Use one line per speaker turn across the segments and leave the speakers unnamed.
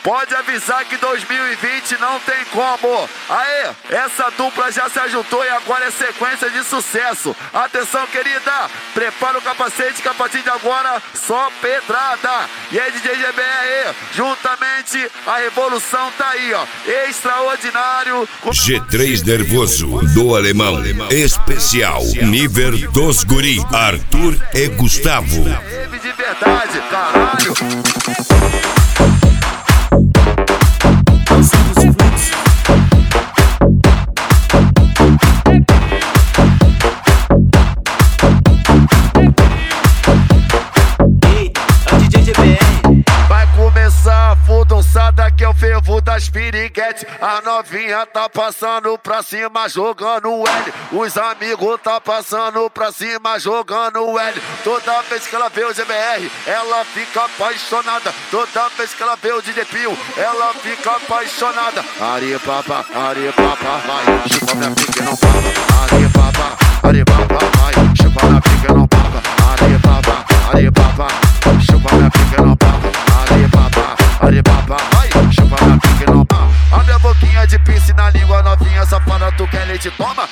pode avisar que 2020 não tem como. Aê, essa dupla já se ajuntou e agora é sequência de sucesso. Atenção, querida, prepara o capacete que a partir de agora só pedrada. E aí, DJ GBR, juntamente a revolução tá aí, ó, extraordinário.
G3 Nervoso, do alemão, especial, nível dos guri, Arthur e Gustavo.
De verdade, caralho. Vai começar a fudonçada que é o fervo das piriguetes. A novinha tá passando pra cima jogando L. Os amigos tá passando pra cima jogando L. Toda vez que ela vê o GBR, ela fica apaixonada. Toda vez que ela vê o DJ Pio, ela fica apaixonada. Aripapa, vai, chupa minha pica e não papa. Aripapa, vai, chupa minha pica e não papa. Aripapa, chupa minha pica e não papa. Aripapa, vai, chupa minha pica e não papa. Abre a boquinha de pince na língua novinha, safada, tu quer leite? Toma.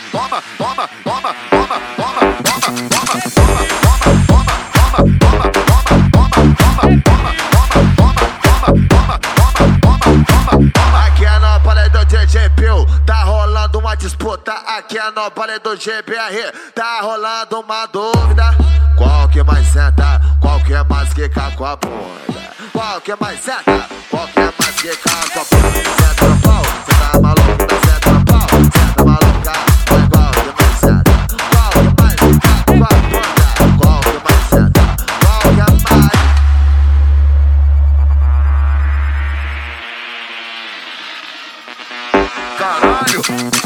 Aqui é no palé do DJ Pio, tá rolando uma disputa. Aqui é no palé do GBR, tá rolando uma dúvida. Qual que mais senta? Qual que é mais que cá com a bunda? Qual que é mais senta? Qual que é mais que cá com a bunda? Senta no pau, cê tá maluco, senta no pau, senta maluca. Qual que mais senta? Qual que mais que cá com a bunda? Qual que mais senta? Qual que é mais? Caralho!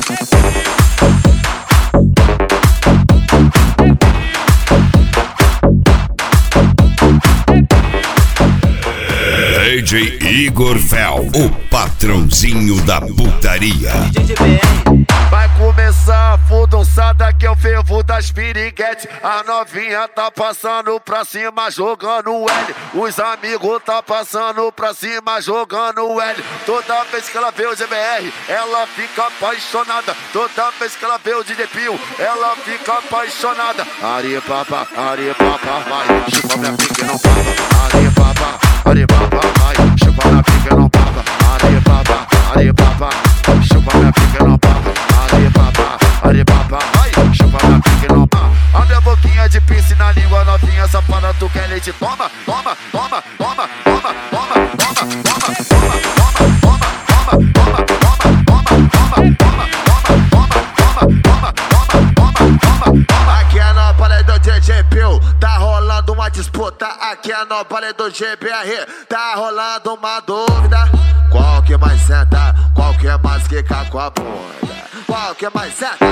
DJ Igor Fel, o patrãozinho da putaria.
Vai começar a fudonçada que é o fervo das piriguetes. A novinha tá passando pra cima jogando L. Os amigos tá passando pra cima jogando L. Toda vez que ela vê o GBR, ela fica apaixonada. Toda vez que ela vê o DJ Pio, ela fica apaixonada. Aripapa, vai, chupa minha pica e não papa. Aripapa, vai, chupa minha pica e não papa. Aripapa, chupa minha pica e não papa. Aripapa, vai, chupa minha pica e não papa. Abre a boquinha de pince na língua novinha, safada, tu quer leite? Toma. Aqui é no palé do DJ Pio, tá rolando uma disputa. Aqui é no palé do GBR, tá rolando uma dúvida. Qual que mais senta? Qual que é mais que cá com a bunda? Qual que mais senta?